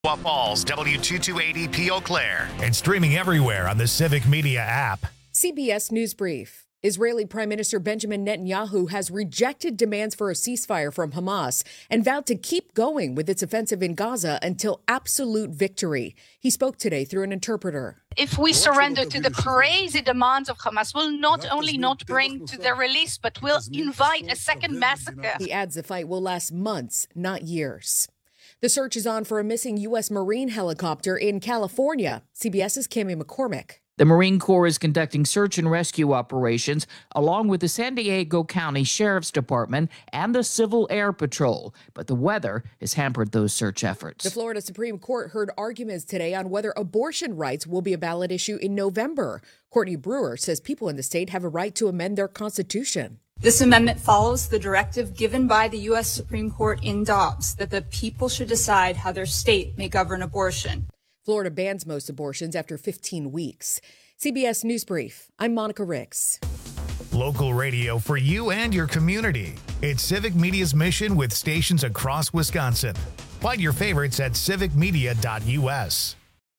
Falls, W2280P Eau Claire, and streaming everywhere on the Civic Media app. CBS News Brief. Israeli Prime Minister Benjamin Netanyahu has rejected demands for a ceasefire from Hamas and vowed to keep going with its offensive in Gaza until absolute victory. He spoke today through an interpreter. If we surrender to the crazy demands of Hamas, will not only not bring to their release, but will invite a second massacre. He adds the fight will last months, not years. The search is on for a missing U.S. Marine helicopter in California. CBS's Cammie McCormick. The Marine Corps is conducting search and rescue operations along with the San Diego County Sheriff's Department and the Civil Air Patrol, but the weather has hampered those search efforts. The Florida Supreme Court heard arguments today on whether abortion rights will be a ballot issue in November. Courtney Brewer says people in the state have a right to amend their constitution. This amendment follows the directive given by the U.S. Supreme Court in Dobbs that the people should decide how their state may govern abortion. Florida bans most abortions after 15 weeks. CBS News Brief. I'm Monica Ricks. Local radio for you and your community. It's Civic Media's mission with stations across Wisconsin. Find your favorites at civicmedia.us.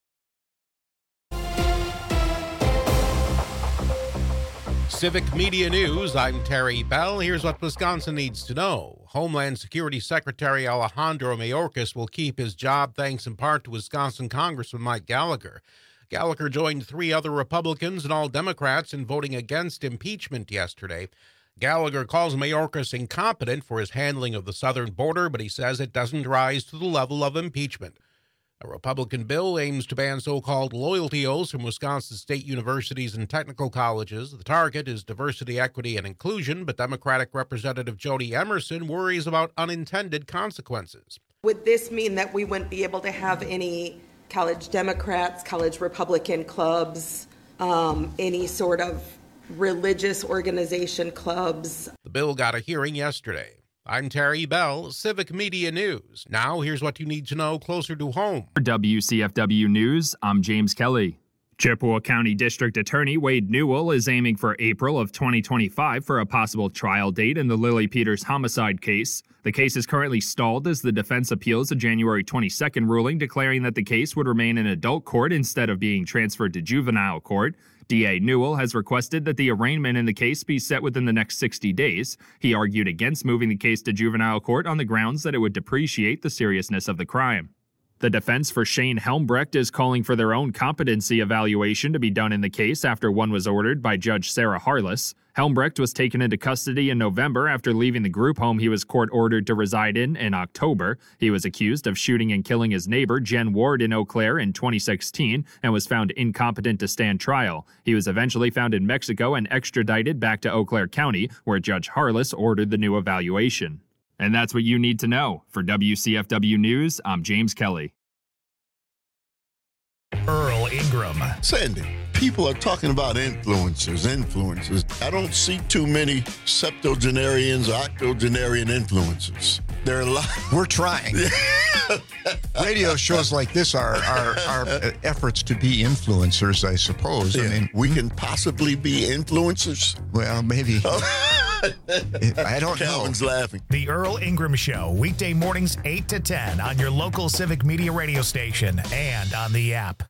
Civic Media News, I'm Terry Bell. Here's what Wisconsin needs to know. Homeland Security Secretary Alejandro Mayorkas will keep his job thanks in part to Wisconsin Congressman Mike Gallagher. Gallagher joined 3 other Republicans and all Democrats in voting against impeachment yesterday. Gallagher calls Mayorkas incompetent for his handling of the southern border, but he says it doesn't rise to the level of impeachment. A Republican bill aims to ban so-called loyalty oaths from Wisconsin state universities and technical colleges. The target is diversity, equity, and inclusion, but Democratic Representative Jody Emerson worries about unintended consequences. Would this mean that we wouldn't be able to have any college Democrats, college Republican clubs, any sort of religious organization clubs? The bill got a hearing yesterday. I'm Terry Bell, Civic Media News. Now, here's what you need to know closer to home. For WCFW News, I'm James Kelly. Chippewa County District Attorney Wade Newell is aiming for April of 2025 for a possible trial date in the Lily Peters homicide case. The case is currently stalled as the defense appeals a January 22nd ruling declaring that the case would remain in adult court instead of being transferred to juvenile court. DA Newell has requested that the arraignment in the case be set within the next 60 days. He argued against moving the case to juvenile court on the grounds that it would depreciate the seriousness of the crime. The defense for Shane Helmbrecht is calling for their own competency evaluation to be done in the case after one was ordered by Judge Sarah Harless. Helmbrecht was taken into custody in November after leaving the group home he was court-ordered to reside in October. He was accused of shooting and killing his neighbor, Jen Ward, in Eau Claire in 2016 and was found incompetent to stand trial. He was eventually found in Mexico and extradited back to Eau Claire County, where Judge Harless ordered the new evaluation. And that's what you need to know. For WCFW News, I'm James Kelly. Earl Ingram. Sandy, people are talking about influencers. I don't see too many septuagenarians or octogenarian influencers. There are a lot. We're trying. Radio shows like this are efforts to be influencers, I suppose. Yeah. I mean, we can possibly be influencers. Well, maybe. I don't know. Calvin's laughing. The Earl Ingram Show, weekday mornings 8 to 10 on your local Civic Media radio station and on the app.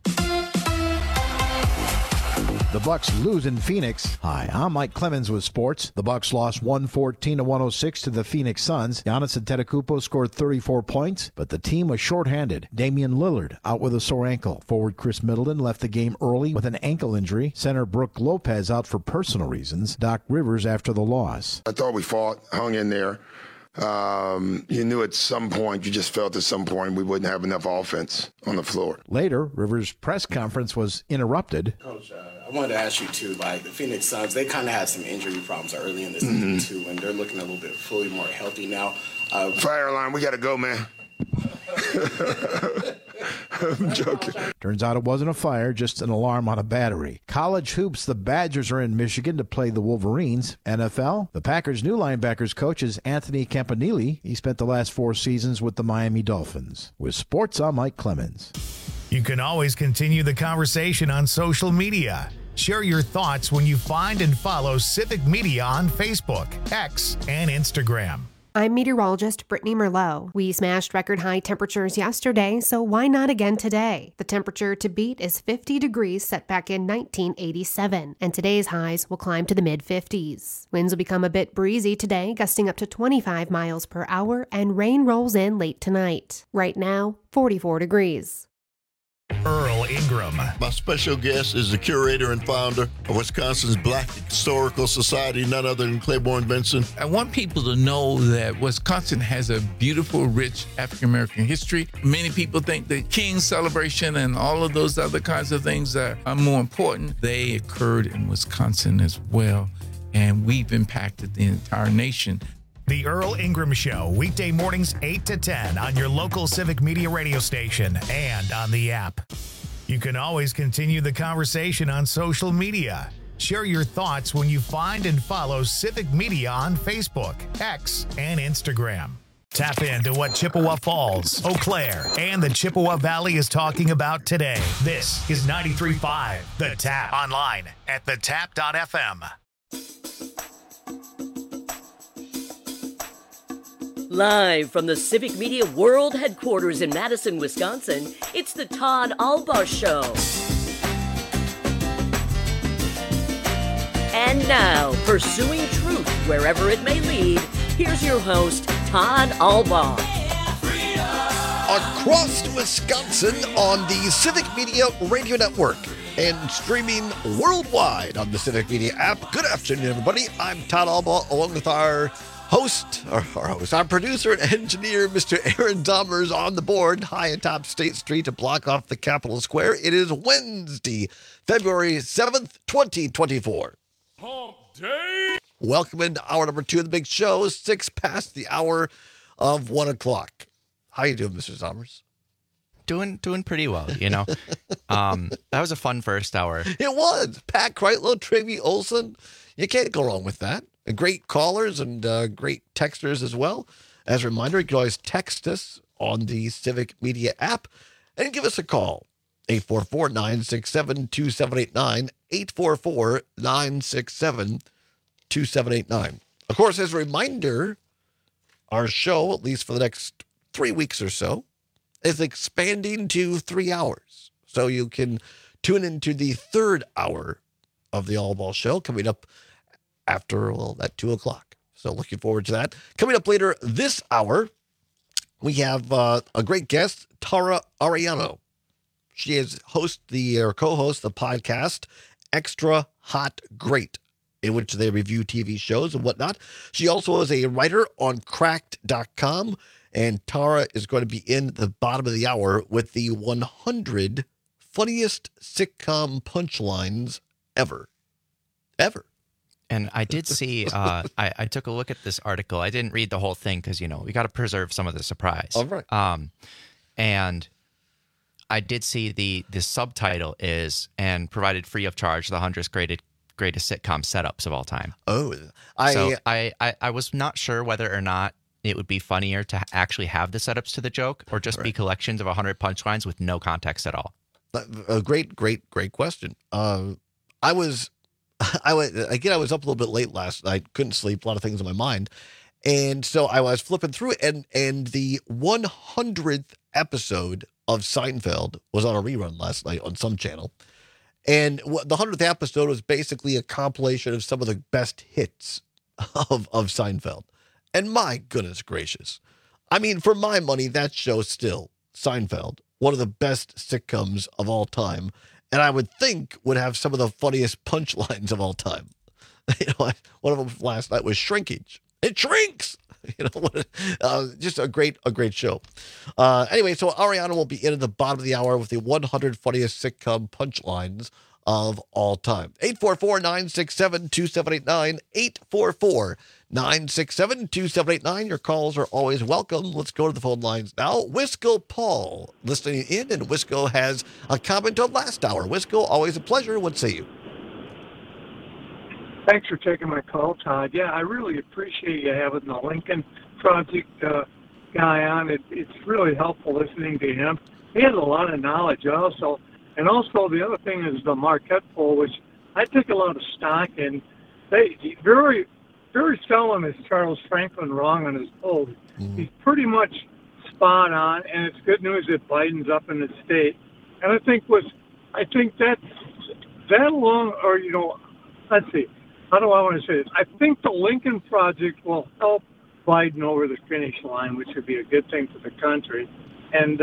The Bucks lose in Phoenix. Hi, I'm Mike Clemens with sports. The Bucks lost 114-106 to the Phoenix Suns. Giannis Antetokounmpo scored 34 points, but the team was shorthanded. Damian Lillard out with a sore ankle. Forward Chris Middleton left the game early with an ankle injury. Center Brooke Lopez out for personal reasons. Doc Rivers after the loss. I thought we fought, hung in there. You knew at some point, you just felt at some point we wouldn't have enough offense on the floor. Later, Rivers' press conference was interrupted. Coach, I wanted to ask you too, like the Phoenix Suns, they kind of had some injury problems early in the season too, and they're looking a little bit fully more healthy now. Fire alarm, we got to go, man. I'm joking. Turns out it wasn't a fire, just an alarm on a battery. College hoops, the Badgers are in Michigan to play the Wolverines. NFL, the Packers' new linebackers coach is Anthony Campanile. He spent the last 4 seasons with the Miami Dolphins. With sports, I'm Mike Clemens. You can always continue the conversation on social media. Share your thoughts when you find and follow Civic Media on Facebook, X, and Instagram. I'm meteorologist Brittany Merlot. We smashed record high temperatures yesterday, so why not again today? The temperature to beat is 50 degrees set back in 1987, and today's highs will climb to the mid-50s. Winds will become a bit breezy today, gusting up to 25 miles per hour, and rain rolls in late tonight. Right now, 44 degrees. Earl Ingram. My special guest is the curator and founder of Wisconsin's Black Historical Society, none other than Claiborne Benson. I want people to know that Wisconsin has a beautiful, rich African-American history. Many people think the King's celebration and all of those other kinds of things are more important. They occurred in Wisconsin as well, and we've impacted the entire nation. The Earl Ingram Show, weekday mornings 8 to 10 on your local Civic Media radio station and on the app. You can always continue the conversation on social media. Share your thoughts when you find and follow Civic Media on Facebook, X, and Instagram. Tap into what Chippewa Falls, Eau Claire, and the Chippewa Valley is talking about today. This is 93.5 The Tap. Online at thetap.fm. Live from the Civic Media World Headquarters in Madison, Wisconsin, it's the Todd Albaugh Show. And now, pursuing truth wherever it may lead, here's your host, Todd Albaugh. Across Wisconsin on the Civic Media Radio Network and streaming worldwide on the Civic Media app. Good afternoon, everybody. I'm Todd Albaugh, along with our our producer and engineer, Mr. Aaron Dahmer's on the board, high atop State Street to block off the Capitol Square. It is Wednesday, February 7th, 2024. Hump Day! Welcome into hour number 2 of the big show, 6 past the hour of 1 o'clock. How you doing, Mr. Dahmer's? Doing pretty well, you know. That was a fun first hour. It was. Pat Kreitlow, Trivy Olson. You can't go wrong with that. Great callers and great texters as well. As a reminder, you can always text us on the Civic Media app and give us a call. 844-967-2789, 844-967-2789. Of course, as a reminder, our show, at least for the next 3 weeks or so, is expanding to 3 hours. So you can tune into the third hour of the Albaugh Show coming up after, at 2 o'clock. So looking forward to that. Coming up later this hour, we have a great guest, Tara Ariano. She is co-host the podcast Extra Hot Great, in which they review TV shows and whatnot. She also is a writer on Cracked.com, and Tara is going to be in the bottom of the hour with the 100 funniest sitcom punchlines ever. Ever. And I did see, I took a look at this article. I didn't read the whole thing because, you know, we got to preserve some of the surprise. All right. And I did see the subtitle is, and provided free of charge, the 100 greatest sitcom setups of all time. Oh. I was not sure whether or not it would be funnier to actually have the setups to the joke or just be collections of 100 punchlines with no context at all. A great question. I was up a little bit late last night, couldn't sleep, a lot of things on my mind. And so I was flipping through it, and the 100th episode of Seinfeld was on a rerun last night on some channel. And the 100th episode was basically a compilation of some of the best hits of Seinfeld. And my goodness gracious. I mean, for my money, that show's still, Seinfeld, one of the best sitcoms of all time. And I would think would have some of the funniest punchlines of all time. You know, one of them last night was shrinkage. It shrinks. You know, just a great show. Anyway, so Ariana will be in at the bottom of the hour with the 100 funniest sitcom punchlines of all time. 844-967-2789, 844-967-2789. Your calls are always welcome. Let's go to the phone lines now. Wisco Paul listening in, and Wisco has a comment on last hour. Wisco, always a pleasure. What say you? Thanks for taking my call, Todd. Yeah, I really appreciate you having the Lincoln Project guy on. It's really helpful listening to him. He has a lot of knowledge also. And also the other thing is the Marquette poll, which I took a lot of stock in. They very very seldom is Charles Franklin wrong on his polls. He's pretty much spot on, and it's good news that Biden's up in the state. And I think that along, or let's see, how do I want to say this? I think the Lincoln Project will help Biden over the finish line, which would be a good thing for the country. And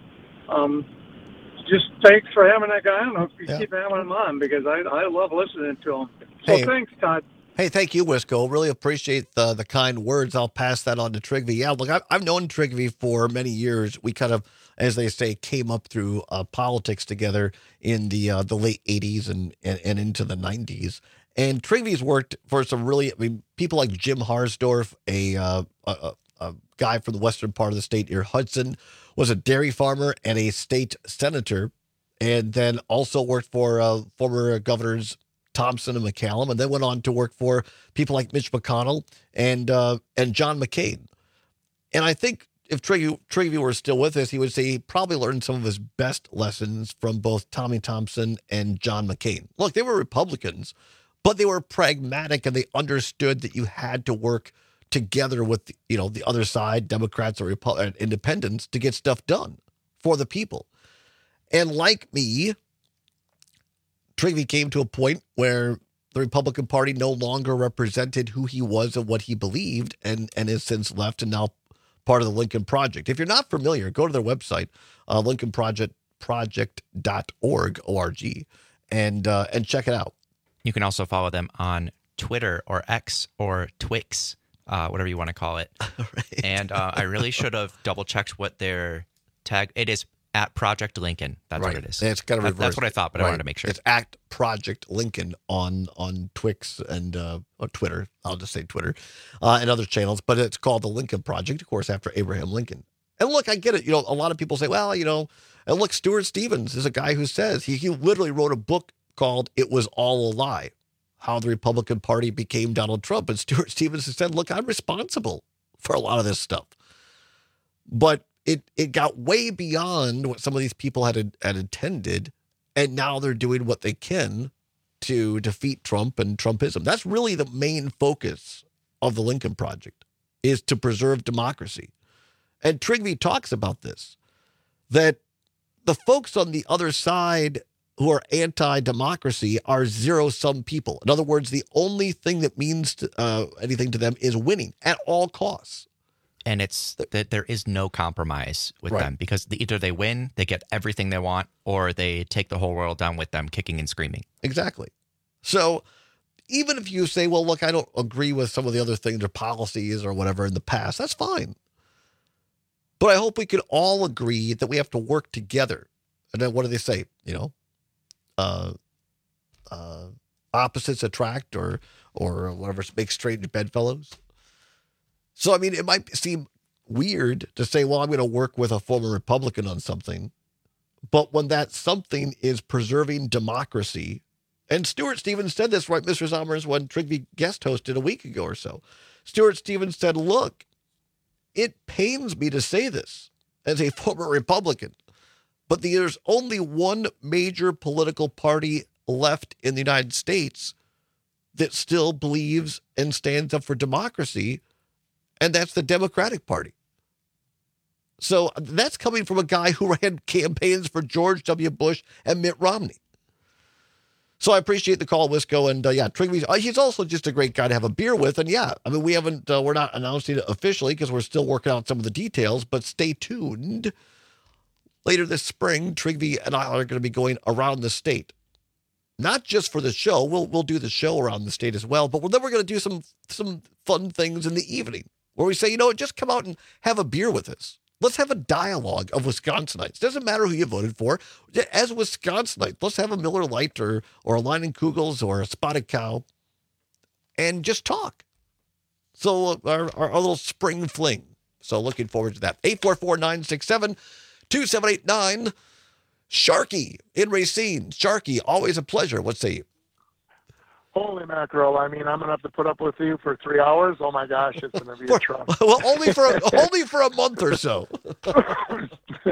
just thanks for having that guy on. I hope you keep having him on, because I love listening to him. So thanks, Todd. Hey, thank you, Wisco. Really appreciate the kind words. I'll pass that on to Trygve. Yeah, look, I've known Trygve for many years. We kind of, as they say, came up through politics together in the late 80s and into the 90s. And Trygve's worked for some really, people like Jim Harsdorf, a guy from the western part of the state near Hudson, was a dairy farmer and a state senator, and then also worked for former governors Thompson and McCallum, and then went on to work for people like Mitch McConnell and John McCain. And I think if Trygve were still with us, he would say he probably learned some of his best lessons from both Tommy Thompson and John McCain. Look, they were Republicans, but they were pragmatic, and they understood that you had to work together with the other side, Democrats or independents, to get stuff done for the people. And like me, Trygve came to a point where the Republican Party no longer represented who he was and what he believed, and has since left and now part of the Lincoln Project. If you're not familiar, go to their website, lincolnproject.org, O-R-G, and check it out. You can also follow them on Twitter or X or Twix, whatever you want to call it. Right. And I really should have double-checked what their tag... It is at Project Lincoln. That's what it is. And it's kind of reversed. That's what I thought, but I wanted to make sure. It's at Project Lincoln on Twix and or Twitter. I'll just say Twitter and other channels. But it's called the Lincoln Project, of course, after Abraham Lincoln. And look, I get it. A lot of people say, well, and look, Stuart Stevens is a guy who says he literally wrote a book called "It Was All a Lie: How the Republican Party Became Donald Trump." And Stuart Stevens has said, look, I'm responsible for a lot of this stuff. But it got way beyond what some of these people had intended, and now they're doing what they can to defeat Trump and Trumpism. That's really the main focus of the Lincoln Project, is to preserve democracy. And Trygve talks about this, that the folks on the other side who are anti-democracy are zero-sum people. In other words, the only thing that means anything to them is winning at all costs. And it's that there is no compromise with them, because either they win, they get everything they want, or they take the whole world down with them, kicking and screaming. Exactly. So even if you say, well, look, I don't agree with some of the other things or policies or whatever in the past, that's fine. But I hope we can all agree that we have to work together. And then what do they say? Opposites attract, or whatever, make strange bedfellows. So, it might seem weird to say, well, I'm going to work with a former Republican on something. But when that something is preserving democracy, and Stuart Stevens said this, right, Mr. Sommers, when Trygve guest hosted a week ago or so. Stuart Stevens said, look, it pains me to say this as a former Republican, but there's only one major political party left in the United States that still believes and stands up for democracy, and that's the Democratic Party. So that's coming from a guy who ran campaigns for George W. Bush and Mitt Romney. So I appreciate the call, Wisco. And Trygve, he's also just a great guy to have a beer with. And we're not announcing it officially because we're still working out some of the details, but stay tuned. Later this spring, Trygve and I are going to be going around the state. Not just for the show. We'll do the show around the state as well, but then we're going to do some fun things in the evening where we say, just come out and have a beer with us. Let's have a dialogue of Wisconsinites. Doesn't matter who you voted for. As Wisconsinites, let's have a Miller Lite or a Leinenkugels or a Spotted Cow and just talk. So our little spring fling. So looking forward to that. 844-967-2789. Sharky in Racine. Sharky, always a pleasure. What say you? Holy mackerel. I'm going to have to put up with you for 3 hours. Oh, my gosh, it's going to be a trust. Well, only for a month or so. I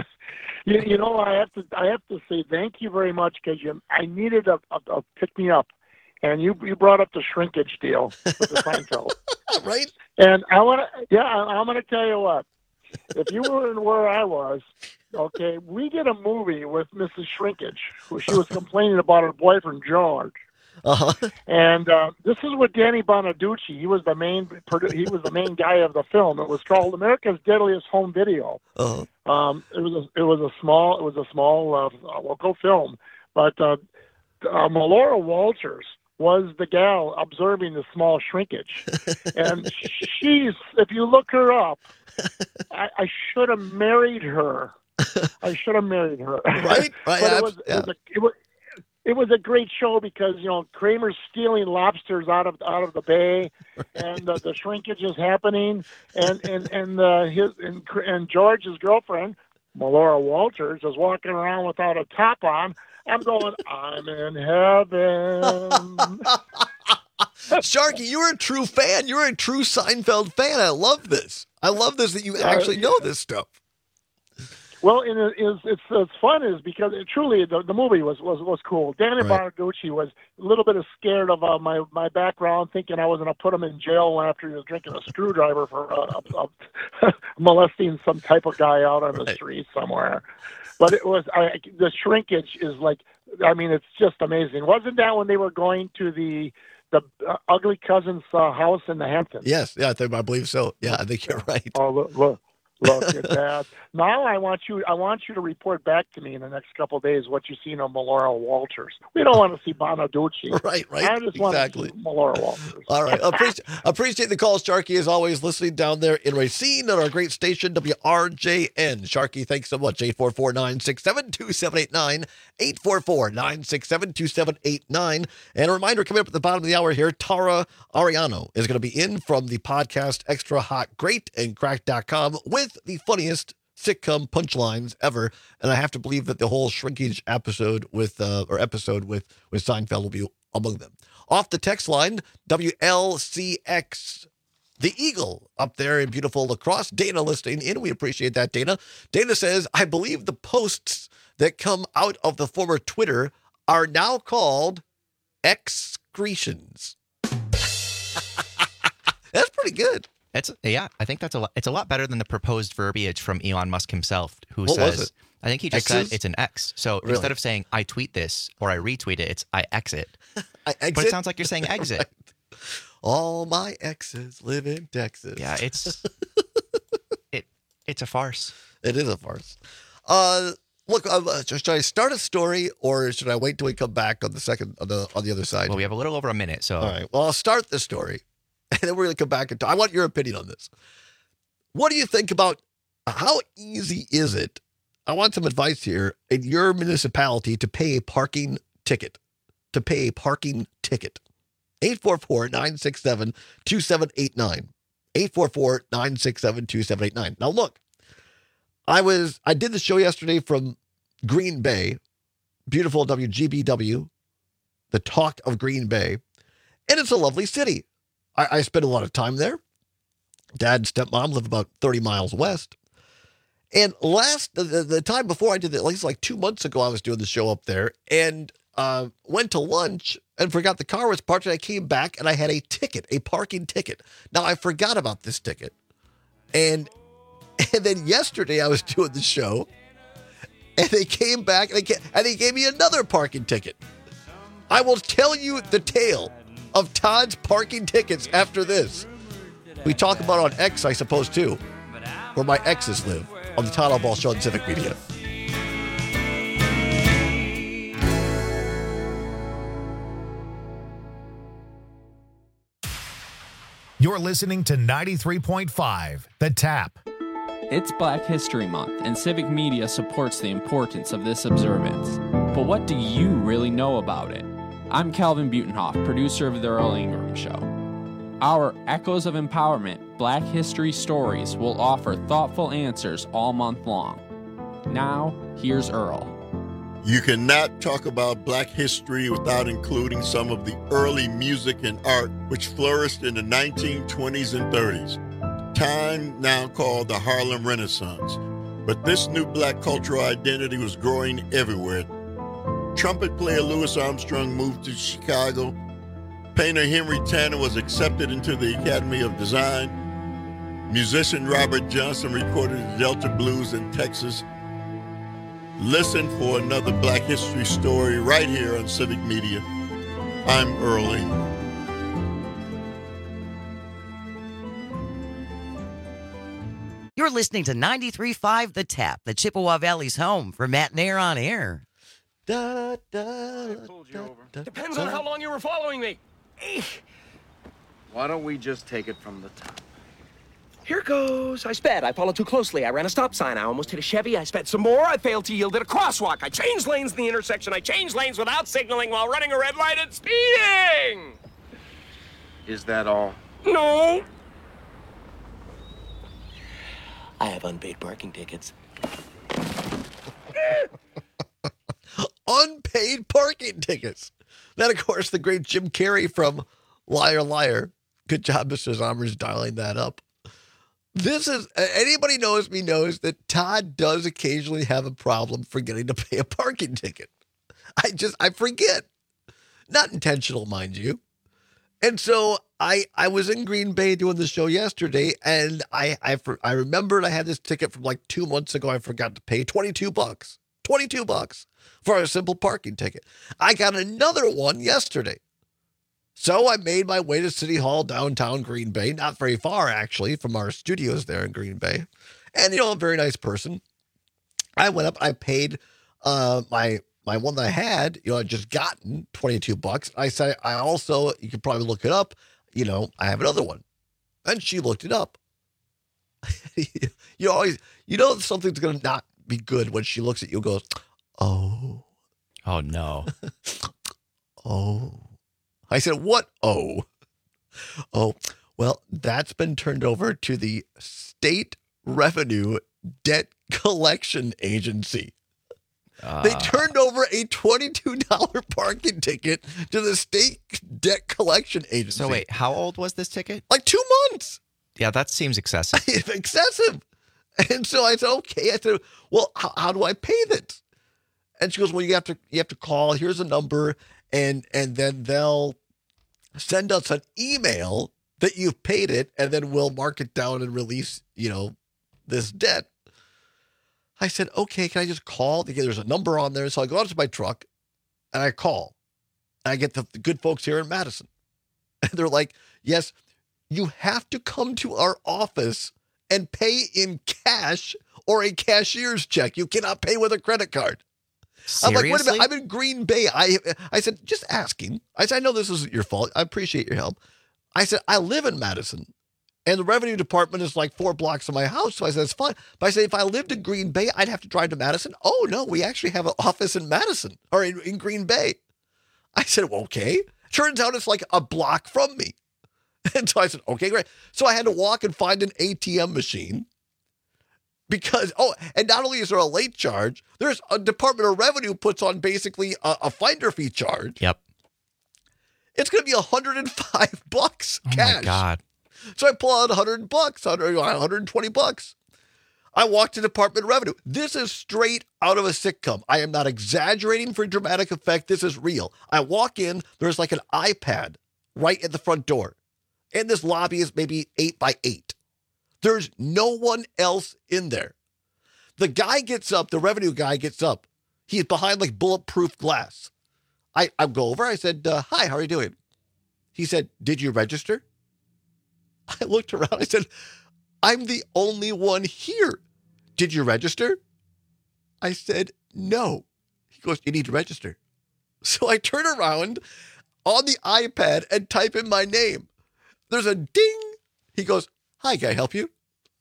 have to say thank you very much, because I needed a pick-me-up, and you brought up the shrinkage deal with the Seinfeld. Right? And I'm going to tell you what. If you were in where I was, okay, we did a movie with Mrs. Shrinkage, who she was complaining about her boyfriend, George. Uh-huh. And this is with Danny Bonaducci. He was the main guy of the film. It was called America's Deadliest Home Video. Uh-huh. It was a small local film, but Melora Walters was the gal observing the small shrinkage, and if you look her up, I should have married her. Right? But it was a great show because Kramer's stealing lobsters out of the bay, and the shrinkage is happening, and George's girlfriend, Melora Walters, is walking around without a top on. I'm going, I'm in heaven. Sharky, you're a true fan. You're a true Seinfeld fan. I love this. I love this that you actually know this stuff. Well, it's fun is because truly the movie was cool. Danny Bonaducci was a little bit scared of my background, thinking I was going to put him in jail after he was drinking a screwdriver for molesting some type of guy out on the street somewhere. But it was the shrinkage is it's just amazing. Wasn't that when they were going to the ugly cousin's house in the Hamptons? Yes, yeah, I believe so. Yeah, I think you're right. Oh, look at that. Now I want you to report back to me in the next couple of days what you've seen of Melora Walters. We don't want to see Bonaducci. Right. I just want to see Melora Walters. All right. Appreciate the call, Sharky, as always, listening down there in Racine on our great station, WRJN. Sharky, thanks so much. 844-967-2789. 844-967-2789. And a reminder, coming up at the bottom of the hour here, Tara Ariano is going to be in from the podcast Extra Hot Great and Crack.com with the funniest sitcom punchlines ever, and I have to believe that the whole shrinkage episode with Seinfeld will be among them. Off the text line, WLCX, the Eagle, up there in beautiful La Crosse. Dana listening in. We appreciate that, Dana. Dana says, I believe the posts that come out of the former Twitter are now called excretions. That's pretty good. I think that's it's a lot better than the proposed verbiage from Elon Musk himself, who What was says, it? I think he just X's? said it's an X. So Really? instead of saying I tweet this or I retweet it, it's I exit. I exit? But it sounds like you're saying exit. All my exes live in Texas. Yeah, it's a farce. It is a farce. Look, should I start a story or should I wait till we come back on the other side? Well, we have a little over a minute, so. All right. Well, I'll start the story, and then we're going to come back and talk. I want your opinion on this. What do you think about how easy is it? I want some advice here in your municipality to pay a parking ticket. 844-967-2789. 844-967-2789. Now, look, I did the show yesterday from Green Bay, beautiful WGBW, the talk of Green Bay, and it's a lovely city. I spent a lot of time there. Dad and stepmom live about 30 miles west. And the time before I did it, at least like 2 months ago, I was doing the show up there and went to lunch and forgot the car was parked. And I came back and I had a parking ticket. Now, I forgot about this ticket. And then yesterday I was doing the show and they came back and they gave me another parking ticket. I will tell you the tale of Todd's parking tickets after this. We talk about on X, I suppose, too, where my exes live, on the Todd Ball Show on Civic Media. You're listening to 93.5, The Tap. It's Black History Month, and Civic Media supports the importance of this observance. But what do you really know about it? I'm Calvin Butenhoff, producer of The Earl Ingram Show. Our Echoes of Empowerment Black History Stories will offer thoughtful answers all month long. Now, here's Earl. You cannot talk about Black history without including some of the early music and art which flourished in the 1920s and 30s, time now called the Harlem Renaissance. But this new Black cultural identity was growing everywhere. Trumpet player Louis Armstrong moved to Chicago. Painter Henry Tanner was accepted into the Academy of Design. Musician Robert Johnson recorded the Delta Blues in Texas. Listen for another Black History story right here on Civic Media. I'm Earl Ingram. You're listening to 93.5 The Tap, the Chippewa Valley's home for Matt and Air on Air. Depends on how long you were following me. Why don't we just take it from the top? Here goes. I sped. I followed too closely. I ran a stop sign. I almost hit a Chevy. I sped some more. I failed to yield at a crosswalk. I changed lanes in the intersection. I changed lanes without signaling while running a red light and speeding. Is that all? No. I have unpaid parking tickets. Unpaid parking tickets. Then, of course, the great Jim Carrey from Liar Liar. Good job, Mr. Zommers, dialing that up. This is, anybody knows me knows that Todd does occasionally have a problem forgetting to pay a parking ticket. I forget. Not intentional, mind you. And so I was in Green Bay doing the show yesterday, and I remembered I had this ticket from like 2 months ago. I forgot to pay $22. $22 for a simple parking ticket. I got another one yesterday. So I made my way to City Hall, downtown Green Bay, not very far actually from our studios there in Green Bay. And, a very nice person. I went up, I paid my one that I had, I'd just gotten $22. I said, I also, you could probably look it up, I have another one. And she looked it up. You always, something's going to not be good when she looks at you and goes, oh. Oh, no. Oh. I said, what? Oh. Oh, well, that's been turned over to the State Revenue Debt Collection Agency. They turned over a $22 parking ticket to the State Debt Collection Agency. So wait, how old was this ticket? Like 2 months. Yeah, that seems excessive. Excessive. And so I said, okay. I said, well, how do I pay this? And she goes, well, you have to call. Here's a number, and then they'll send us an email that you've paid it, and then we'll mark it down and release, this debt. I said, okay, can I just call? There's a number on there. So I go out to my truck and I call. And I get the good folks here in Madison. And they're like, yes, you have to come to our office and pay in cash or a cashier's check. You cannot pay with a credit card. Seriously? I'm like, wait a minute, I'm in Green Bay. I said, just asking. I said, I know this isn't your fault. I appreciate your help. I said, I live in Madison. And the revenue department is like 4 blocks from my house. So I said, it's fine. But I said, if I lived in Green Bay, I'd have to drive to Madison. Oh, no, we actually have an office in Madison or in Green Bay. I said, well, okay. Turns out it's like a block from me. And so I said, okay, great. So I had to walk and find an ATM machine because, and not only is there a late charge, there's a Department of Revenue puts on basically a finder fee charge. Yep. It's going to be $105 cash. Oh, my God. So I pull out $100, $120. I walk to Department of Revenue. This is straight out of a sitcom. I am not exaggerating for dramatic effect. This is real. I walk in. There's like an iPad right at the front door. And this lobby is maybe 8 by 8. There's no one else in there. The guy gets up. The revenue guy gets up. He's behind like bulletproof glass. I go over. I said, hi, how are you doing? He said, did you register? I looked around. I said, I'm the only one here. Did you register? I said, no. He goes, you need to register. So I turn around on the iPad and type in my name. There's a ding. He goes, hi, can I help you?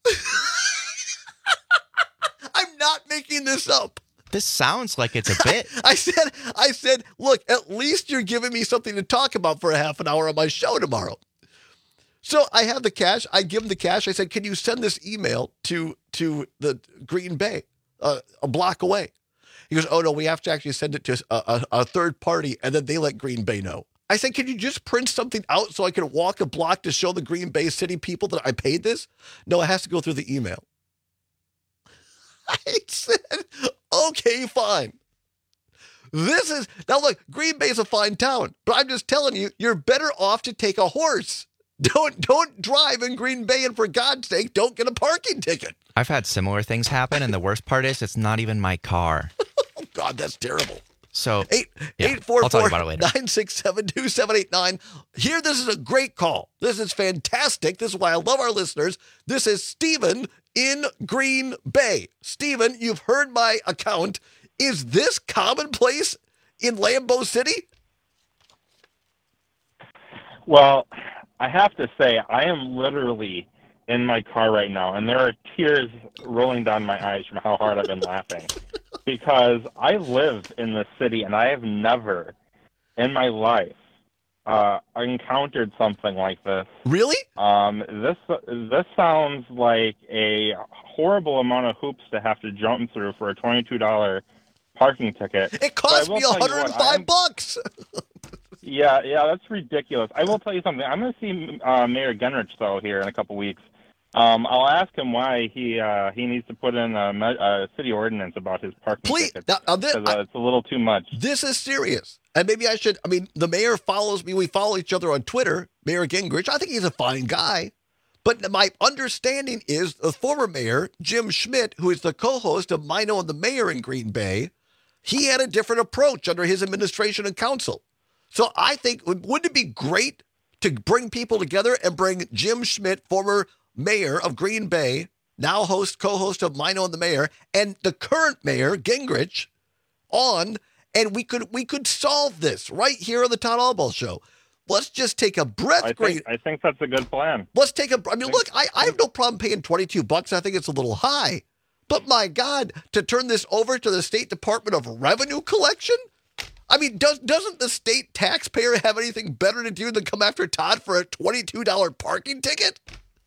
I'm not making this up. This sounds like it's a bit. I said, look, at least you're giving me something to talk about for a half an hour on my show tomorrow. So I have the cash. I give him the cash. I said, can you send this email to the Green Bay, a block away? He goes, oh, no, we have to actually send it to a third party, and then they let Green Bay know. I said, can you just print something out so I can walk a block to show the Green Bay City people that I paid this? No, it has to go through the email. I said, okay, fine. This is, now look, Green Bay is a fine town, but I'm just telling you, you're better off to take a horse. Don't drive in Green Bay, and for God's sake, don't get a parking ticket. I've had similar things happen, and the worst part is it's not even my car. Oh, God, that's terrible. So, 844-967-2789. Here, this is a great call. This is fantastic. This is why I love our listeners. This is Stephen in Green Bay. Stephen, you've heard my account. Is this commonplace in Lambeau City? Well, I have to say, I am literally in my car right now, and there are tears rolling down my eyes from how hard I've been laughing. Because I live in the city, and I have never in my life encountered something like this. Really? This sounds like a horrible amount of hoops to have to jump through for a $22 parking ticket. It cost me $105. Yeah, that's ridiculous. I will tell you something. I'm going to see Mayor Gingrich, though, here in a couple weeks. I'll ask him why he needs to put in a city ordinance about his parking tickets. It's a little too much. This is serious. And maybe I should, the mayor follows me. We follow each other on Twitter, Mayor Gingrich. I think he's a fine guy. But my understanding is the former mayor, Jim Schmidt, who is the co-host of Mino and the Mayor in Green Bay, he had a different approach under his administration and council. So I think, wouldn't it be great to bring people together and bring Jim Schmidt, former mayor of Green Bay, now co-host of Mino and the Mayor, and the current mayor, Gingrich, on, and we could solve this right here on the Todd Albaugh Show. Let's just take a breath. I think that's a good plan. Let's take a, look, I have no problem paying $22. I think it's a little high. But my God, to turn this over to the State Department of Revenue Collection? Doesn't the state taxpayer have anything better to do than come after Todd for a $22 parking ticket?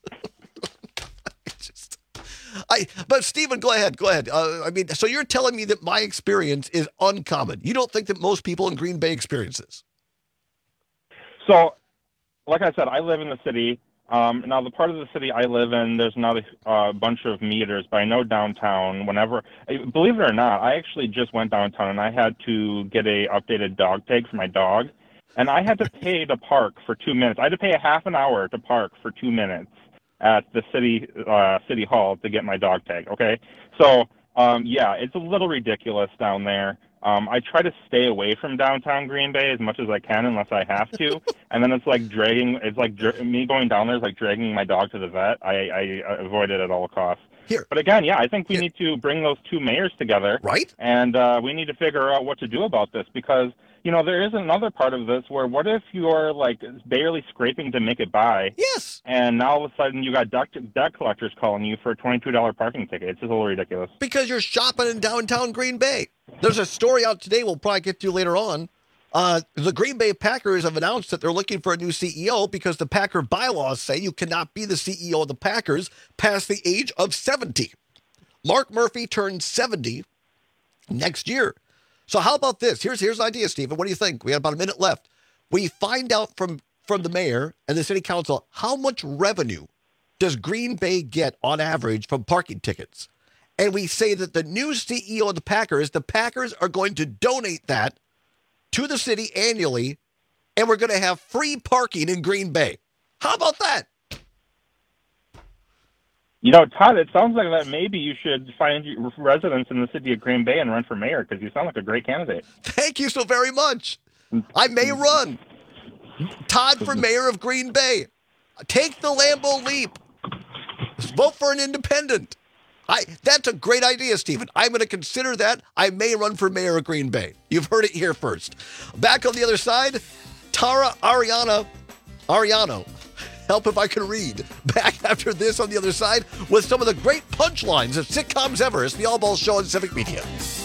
But Stephen, go ahead. So you're telling me that my experience is uncommon. You don't think that most people in Green Bay experience this? So, like I said, I live in the city. Now, the part of the city I live in, there's not a bunch of meters, but I know downtown, believe it or not, I actually just went downtown and I had to get a updated dog tag for my dog, and I had to pay to park for 2 minutes. I had to pay a half an hour to park for 2 minutes at the city hall to get my dog tag, okay? So, it's a little ridiculous down there. I try to stay away from downtown Green Bay as much as I can unless I have to. And then me going down there is like dragging my dog to the vet. I avoid it at all costs. But again, I think we need to bring those two mayors together. Right. And we need to figure out what to do about this because, there is another part of this where what if you're like barely scraping to make it by? Yes. And now all of a sudden you got debt collectors calling you for a $22 parking ticket. It's just a little ridiculous. Because you're shopping in downtown Green Bay. There's a story out today we'll probably get to later on. The Green Bay Packers have announced that they're looking for a new CEO because the Packer bylaws say you cannot be the CEO of the Packers past the age of 70. Mark Murphy turns 70 next year. So how about this? Here's an idea, Stephen. What do you think? We have about a minute left. We find out from the mayor and the city council how much revenue does Green Bay get on average from parking tickets. And we say that the new CEO of the Packers are going to donate that to the city annually, and we're going to have free parking in Green Bay. How about that? Todd, it sounds like that maybe you should find residents in the city of Green Bay and run for mayor because you sound like a great candidate. Thank you so very much. I may run. Todd for mayor of Green Bay. Take the Lambeau leap. Vote for an independent. That's a great idea, Stephen. I'm going to consider that. I may run for mayor of Green Bay. You've heard it here first. Back on the other side, Tara Ariano. Help if I can read. Back after this on the other side with some of the great punchlines of sitcoms ever. It's the Albaugh Show on Civic Media.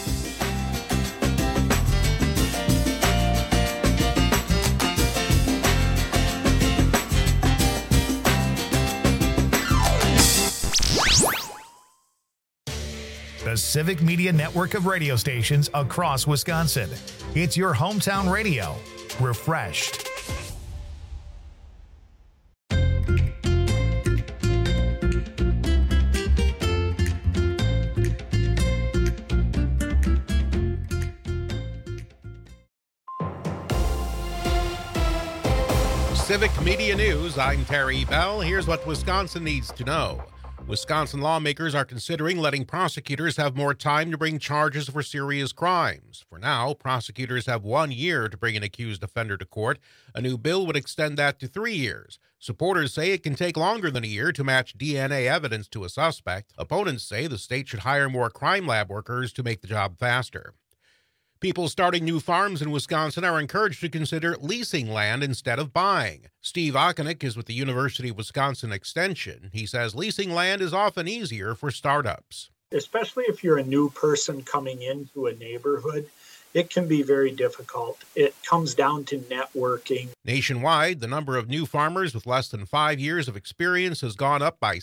The Civic Media network of radio stations across Wisconsin. It's your hometown radio. Refreshed. Civic Media News, I'm Terry Bell. Here's what Wisconsin needs to know. Wisconsin lawmakers are considering letting prosecutors have more time to bring charges for serious crimes. For now, prosecutors have 1 year to bring an accused offender to court. A new bill would extend that to 3 years. Supporters say it can take longer than a year to match DNA evidence to a suspect. Opponents say the state should hire more crime lab workers to make the job faster. People starting new farms in Wisconsin are encouraged to consider leasing land instead of buying. Steve Okonik is with the University of Wisconsin Extension. He says leasing land is often easier for startups. Especially if you're a new person coming into a neighborhood, it can be very difficult. It comes down to networking. Nationwide, the number of new farmers with less than 5 years of experience has gone up by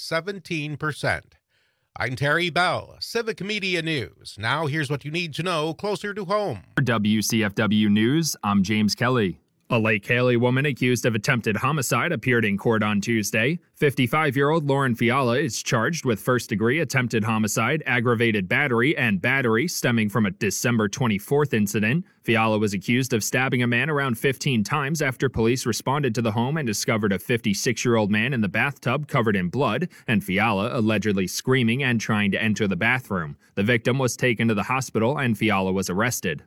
17%. I'm Terry Bell, Civic Media News. Now here's what you need to know closer to home. For WCFW News, I'm James Kelly. A Lake Haley woman accused of attempted homicide appeared in court on Tuesday. 55-year-old Lauren Fiala is charged with first-degree attempted homicide, aggravated battery, and battery stemming from a December 24th incident. Fiala was accused of stabbing a man around 15 times after police responded to the home and discovered a 56-year-old man in the bathtub covered in blood, and Fiala allegedly screaming and trying to enter the bathroom. The victim was taken to the hospital and Fiala was arrested.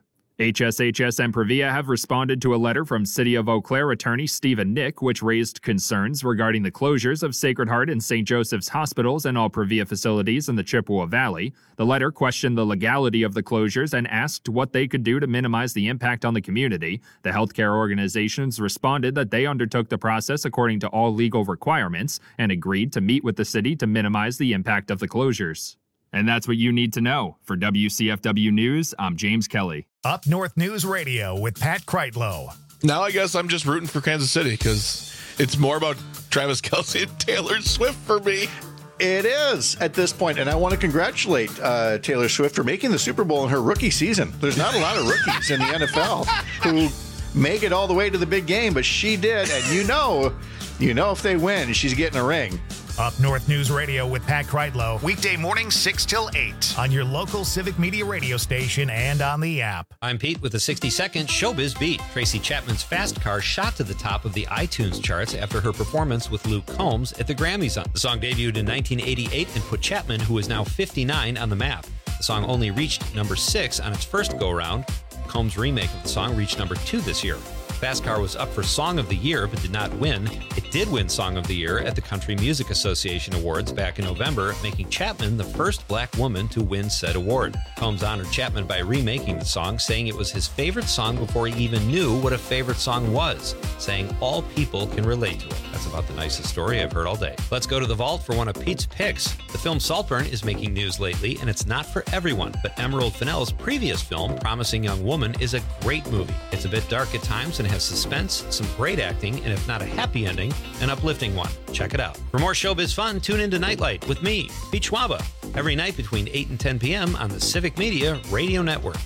HSHS and Previa have responded to a letter from City of Eau Claire attorney Stephen Nick, which raised concerns regarding the closures of Sacred Heart and St. Joseph's hospitals and all Previa facilities in the Chippewa Valley. The letter questioned the legality of the closures and asked what they could do to minimize the impact on the community. The healthcare organizations responded that they undertook the process according to all legal requirements and agreed to meet with the city to minimize the impact of the closures. And that's what you need to know. For WCFW News, I'm James Kelly. Up North News Radio with Pat Kreitlow. Now I guess I'm just rooting for Kansas City because it's more about Travis Kelce and Taylor Swift for me. It is at this point, and I want to congratulate Taylor Swift for making the Super Bowl in her rookie season. There's not a lot of rookies in the NFL who make it all the way to the big game, but she did, and you know if they win, she's getting a ring. Up North News Radio with Pat Kreitlow. Weekday mornings 6 till 8 on your local Civic Media radio station and on the app. I'm Pete with a 60-second Showbiz Beat. Tracy Chapman's Fast Car shot to the top of the iTunes charts after her performance with Luke Combs at the Grammys. The song debuted in 1988 and put Chapman, who is now 59, on the map. The song only reached number 6 on its first go-round. Combs' remake of the song reached number 2 this year. Fast Car was up for Song of the Year, but did not win. It did win Song of the Year at the Country Music Association Awards back in November, making Chapman the first black woman to win said award. Combs honored Chapman by remaking the song, saying it was his favorite song before he even knew what a favorite song was, saying all people can relate to it. That's about the nicest story I've heard all day. Let's go to the vault for one of Pete's picks. The film Saltburn is making news lately, and it's not for everyone, but Emerald Fennell's previous film, Promising Young Woman, is a great movie. It's a bit dark at times and has suspense, some great acting, and if not a happy ending, an uplifting one. Check it out. For more showbiz fun, tune into Nightlight with me, Pete Schwaba, every night between 8 and 10 p.m. on the Civic Media Radio Network.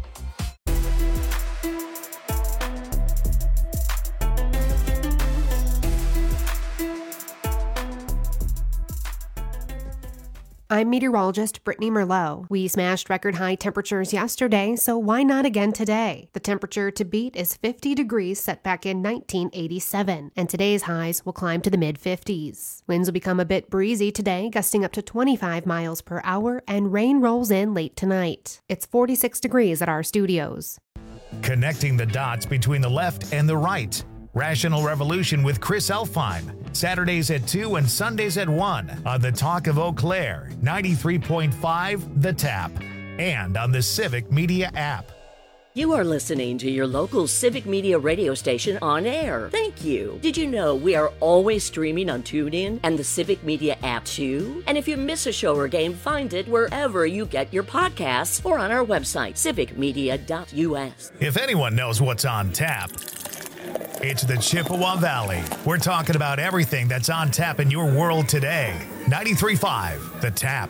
I'm meteorologist Brittany Merlot. We smashed record high temperatures yesterday, so why not again today? The temperature to beat is 50 degrees set back in 1987, and today's highs will climb to the mid-50s. Winds will become a bit breezy today, gusting up to 25 miles per hour, and rain rolls in late tonight. It's 46 degrees at our studios. Connecting the dots between the left and the right. Rational Revolution with Chris Elfheim. Saturdays at 2 and Sundays at 1 on the Talk of Eau Claire, 93.5 The Tap, and on the Civic Media app. You are listening to your local Civic Media radio station on air. Thank you. Did you know we are always streaming on TuneIn and the Civic Media app too? And if you miss a show or game, find it wherever you get your podcasts or on our website, civicmedia.us. If anyone knows what's on tap, it's the Chippewa Valley. We're talking about everything that's on tap in your world today. 93.5 The Tap.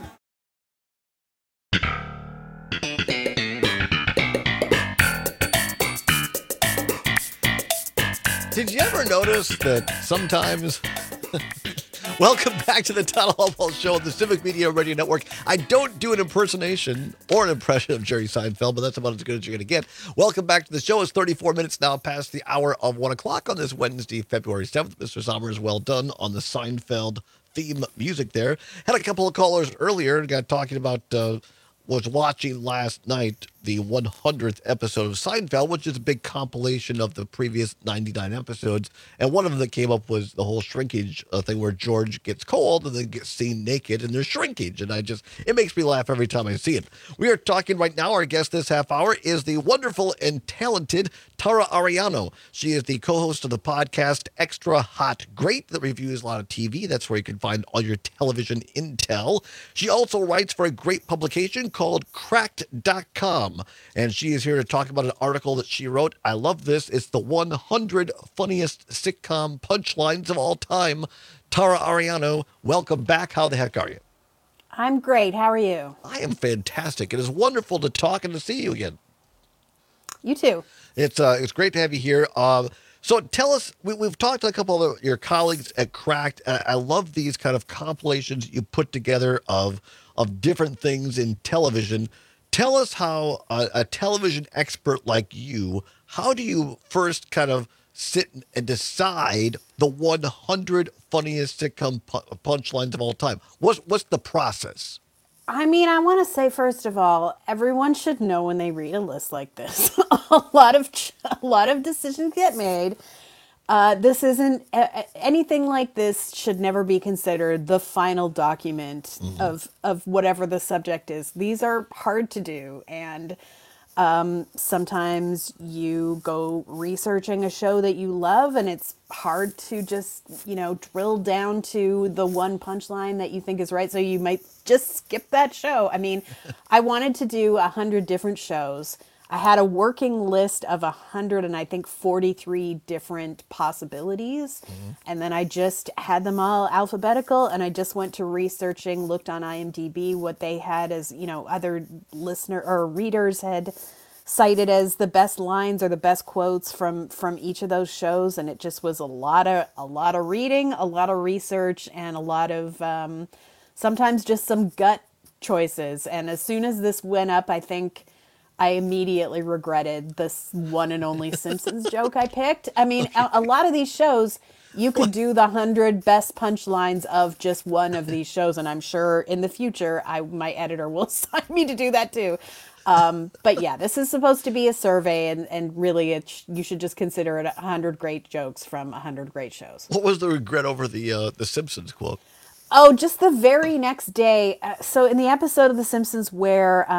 Did you ever notice that sometimes Welcome back to the Todd Hallball Show on the Civic Media Radio Network. I don't do an impersonation or an impression of Jerry Seinfeld, but that's about as good as you're going to get. Welcome back to the show. It's 34 minutes now past the hour of 1 o'clock on this Wednesday, February 7th. Mr. Sommers, well done on the Seinfeld theme music there. Had a couple of callers earlier, got talking about, was watching last night the 100th episode of Seinfeld, which is a big compilation of the previous 99 episodes. And one of them that came up was the whole shrinkage thing where George gets cold and then gets seen naked and there's shrinkage. And it makes me laugh every time I see it. We are talking right now. Our guest this half hour is the wonderful and talented Tara Ariano. She is the co-host of the podcast Extra Hot Great that reviews a lot of TV. That's where you can find all your television intel. She also writes for a great publication called Cracked.com. And she is here to talk about an article that she wrote. I love this. It's the 100 funniest sitcom punchlines of all time. Tara Ariano, welcome back. How the heck are you? I'm great. How are you? I am fantastic. It is wonderful to talk and to see you again. You too. It's great to have you here. So tell us, we've talked to a couple of your colleagues at Cracked. I love these kind of compilations you put together of different things in television. Tell us how a television expert like you, how do you first kind of sit and decide the 100 funniest sitcom punchlines of all time? What's the process? I mean, I want to say, first of all, everyone should know when they read a list like this. a lot of decisions get made. This isn't anything like this should never be considered the final document of whatever the subject is. These are hard to do, and sometimes you go researching a show that you love, and it's hard to just drill down to the one punchline that you think is right. So you might just skip that show. I mean, I wanted to do 100 different shows. I had a working list of 143 different possibilities. And then I just had them all alphabetical, and I just went to researching, looked on IMDb, what they had as, other listener or readers had cited as the best lines or the best quotes from each of those shows. And it just was a lot of reading, a lot of research, and a lot of, sometimes just some gut choices. And as soon as this went up, I think I immediately regretted this one and only Simpsons joke I picked. I mean, a lot of these shows, you could do the 100 best punchlines of just one of these shows, and I'm sure in the future, my editor will assign me to do that too. But yeah, this is supposed to be a survey, and really, you should just consider it 100 great jokes from 100 great shows. What was the regret over the Simpsons quote? Oh, just the very next day. So in the episode of The Simpsons where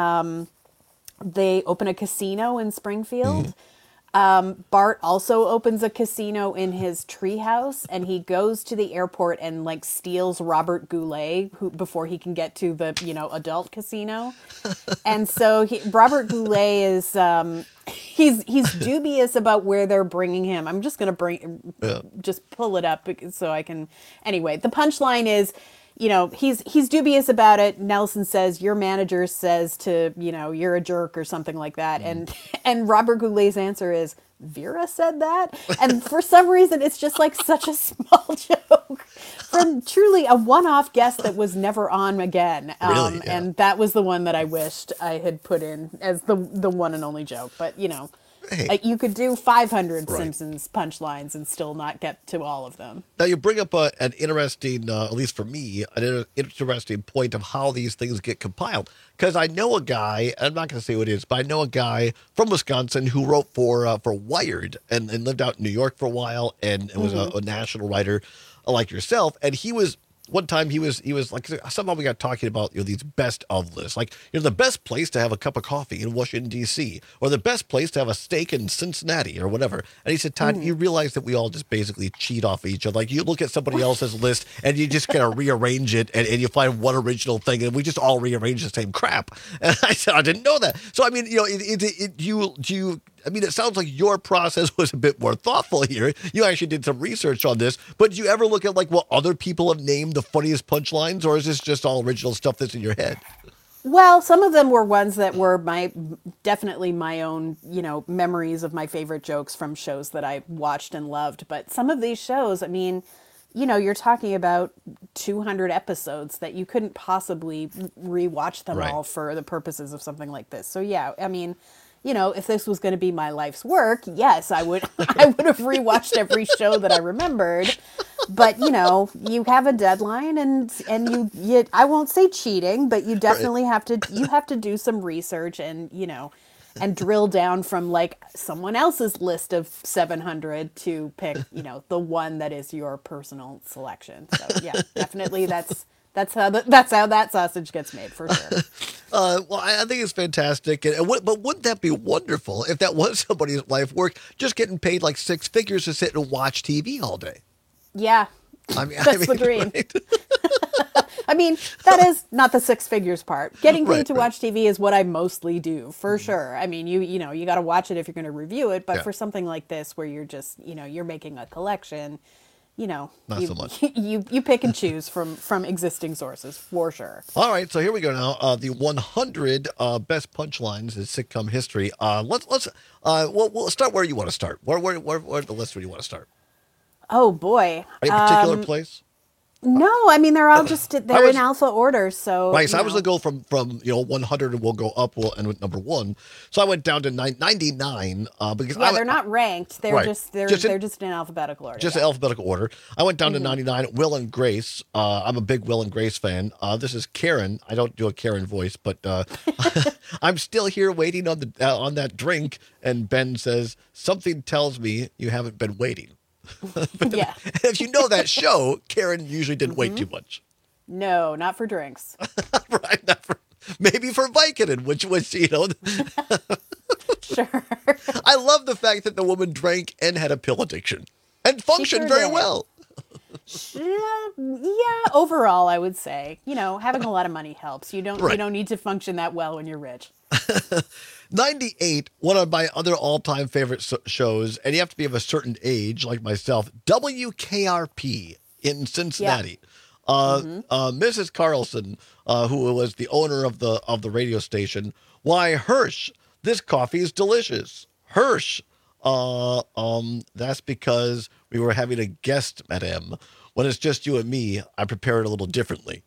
they open a casino in Springfield. Bart also opens a casino in his treehouse, and he goes to the airport and steals Robert Goulet before he can get to the adult casino. And so Robert Goulet is he's dubious about where they're bringing him. I'm just gonna just pull it up so I can. Anyway, the punchline is, he's dubious about it. Nelson says, your manager says to, you're a jerk or something like that. And Robert Goulet's answer is, Vera said that? And for some reason, it's just such a small joke from truly a one-off guest that was never on again. Really? Yeah. And that was the one that I wished I had put in as the one and only joke. But, Hey. You could do 500 Simpsons punchlines and still not get to all of them. Now, you bring up an interesting, at least for me, an interesting point of how these things get compiled. Because I know a guy, I'm not going to say who it is, but I know a guy from Wisconsin who wrote for Wired and lived out in New York for a while and was a national writer like yourself. And one time he was like, somehow we got talking about these best of lists, the best place to have a cup of coffee in Washington D.C. or the best place to have a steak in Cincinnati or whatever. And he said, Todd, you realize that we all just basically cheat off of each other. You look at somebody else's list and you just kind of rearrange it and you find one original thing and we just all rearrange the same crap. And I said, I didn't know that. So I mean, it sounds like your process was a bit more thoughtful here. You actually did some research on this, but do you ever look at what other people have named the funniest punchlines, or is this just all original stuff that's in your head? Well, some of them were ones that were definitely my own, memories of my favorite jokes from shows that I watched and loved. But some of these shows, I mean, you're talking about 200 episodes that you couldn't possibly rewatch them Right. all for the purposes of something like this. So yeah, I mean, if this was going to be my life's work, yes, I would have rewatched every show that I remembered. But you have a deadline, and you I won't say cheating, but you definitely have to do some research and and drill down from like someone else's list of 700 to pick the one that is your personal selection. So yeah, definitely that's how that sausage gets made, for sure. Well, I think it's fantastic. But wouldn't that be wonderful if that was somebody's life work, just getting paid like six figures to sit and watch TV all day? Yeah, that's the dream. Right? I mean, that is not the six figures part. Getting paid Right, to watch TV is what I mostly do, for sure. I mean, you got to watch it if you're going to review it. But Yeah. for something like this, where you're just, you're making a collection, Not so much. You pick and choose from existing sources, for sure. All right, so here we go now. The 100 best punchlines in sitcom history. We'll start where you want to start. Where the list where you want to start? Oh boy. Are you in a particular place? No, I mean they're all just they're in alpha order. So Right, so I was going to go from 100 and we'll go up. We'll end with number 1. So I went down to 99 because they're not ranked. They're Right. just in alphabetical order. Just in alphabetical order. I went down to 99. Will and Grace. I'm a big Will and Grace fan. This is Karen. I don't do a Karen voice, but I'm still here waiting on that drink. And Ben says, "Something tells me you haven't been waiting." Yeah. If you know that show, Karen usually didn't wait too much. No, not for drinks. Right. Maybe for Vicodin, which was, Sure. I love the fact that the woman drank and had a pill addiction and functioned sure very did. well. Yeah, overall, I would say, having a lot of money helps. You don't need to function that well when you're rich. 98, one of my other all-time favorite shows, and you have to be of a certain age, like myself, WKRP in Cincinnati. Mrs. Carlson, who was the owner of the radio station, "Why, Hirsch, this coffee is delicious. Hirsch, that's because we were having a guest, madame. When it's just you and me, I prepare it a little differently."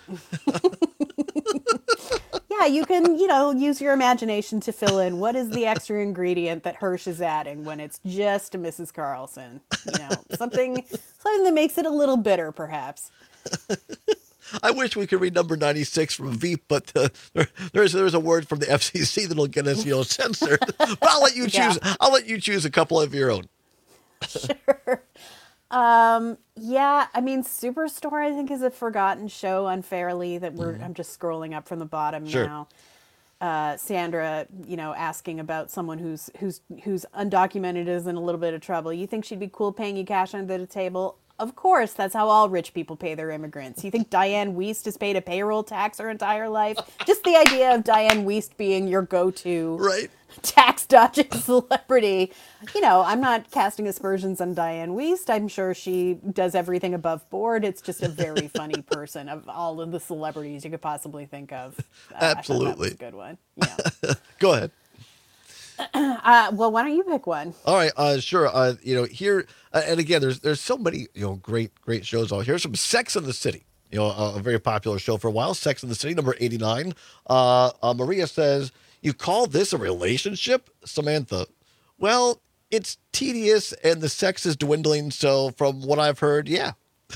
Yeah, you can, use your imagination to fill in what is the extra ingredient that Hirsch is adding when it's just a Mrs. Carlson. Something that makes it a little bitter, perhaps. I wish we could read number 96 from Veep, but there's a word from the FCC that'll get us, censored. But I'll let you choose. Yeah. I'll let you choose a couple of your own. Sure. Yeah, I mean, Superstore, I think, is a forgotten show unfairly that I'm just scrolling up from the bottom Sure. now. Sandra, asking about someone who's undocumented is in a little bit of trouble. You think she'd be cool paying you cash under the table? Of course, that's how all rich people pay their immigrants. You think Diane Wiest has paid a payroll tax her entire life? Just the idea of Diane Wiest being your go-to tax dodging celebrity. I'm not casting aspersions on Diane Wiest. I'm sure she does everything above board. It's just a very funny person of all of the celebrities you could possibly think of. Absolutely. I thought that was a good one. Yeah. Go ahead. Well, why don't you pick one? All right. Sure. Here, and again, there's so many, great shows out here. Some Sex and the City, a very popular show for a while. Sex and the City, number 89. Maria says, "You call this a relationship?" Samantha, "Well, it's tedious and the sex is dwindling. So from what I've heard, yeah."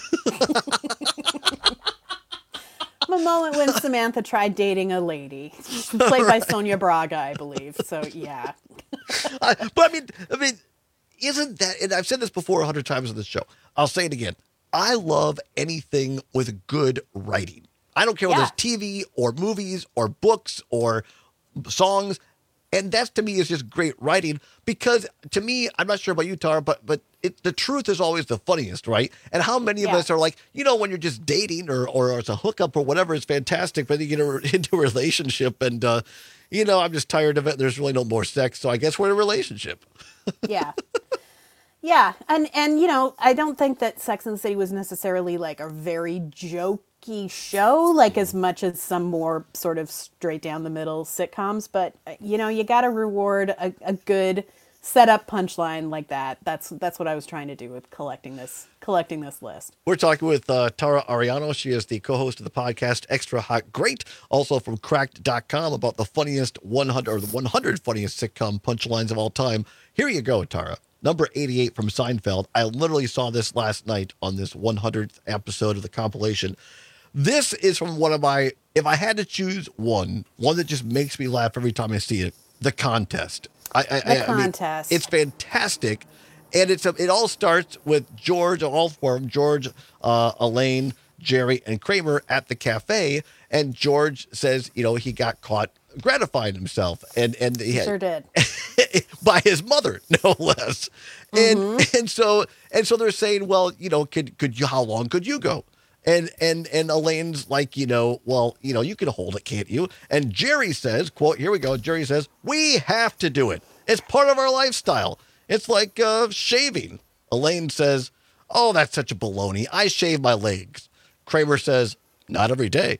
The moment when Samantha tried dating a lady, played by Sonia Braga, I believe. So yeah. But I mean, isn't that? And I've said this before 100 times on this show. I'll say it again. I love anything with good writing. I don't care whether it's TV or movies or books or songs. And that to me is just great writing because to me, I'm not sure about you, Tara, but the truth is always the funniest, right? And how many of us are like, when you're just dating or it's a hookup or whatever, it's fantastic, but you get into a relationship and, I'm just tired of it. There's really no more sex. So I guess we're in a relationship. Yeah. Yeah. And I don't think that Sex and the City was necessarily like a very jokey show, like as much as some more sort of straight down the middle sitcoms. But, you got to reward a good set up punchline like that. That's what I was trying to do with collecting this list. We're talking with Tara Ariano. She is the co-host of the podcast Extra Hot Great, also from Cracked.com, about the funniest 100 or the 100 funniest sitcom punchlines of all time. Here you go, Tara. Number 88 from Seinfeld. I literally saw this last night on this 100th episode of the compilation. This is from one of my, if I had to choose one that just makes me laugh every time I see it, The Contest. The Contest. I mean, it's fantastic. And it all starts with George, all four of them, George, Elaine, Jerry, and Kramer at the cafe. And George says, he got caught gratifying himself. And he sure did. By his mother, no less. And so they're saying, well, could you, how long could you go? And Elaine's like, you can hold it, can't you? And Jerry says, quote, here we go. Jerry says, we have to do it. It's part of our lifestyle. It's like shaving. Elaine says, oh, that's such a baloney. I shave my legs. Kramer says, not every day.